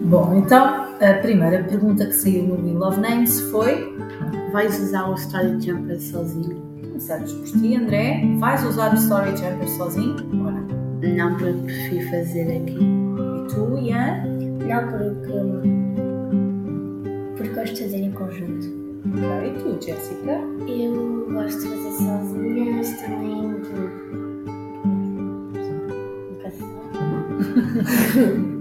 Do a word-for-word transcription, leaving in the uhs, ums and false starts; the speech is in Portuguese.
Bom, então a primeira pergunta que saiu no We Love Names foi: vais usar o Story Jumper sozinho? Começamos por ti, André. Vais usar o Story Jumper sozinho ou não? Não, porque prefiro fazer aqui. E tu, Ian? Não, porque, porque gosto de fazer em conjunto. Ok, e tu, Jéssica? Eu gosto de fazer sozinha, mas também de... Nunca se sabe.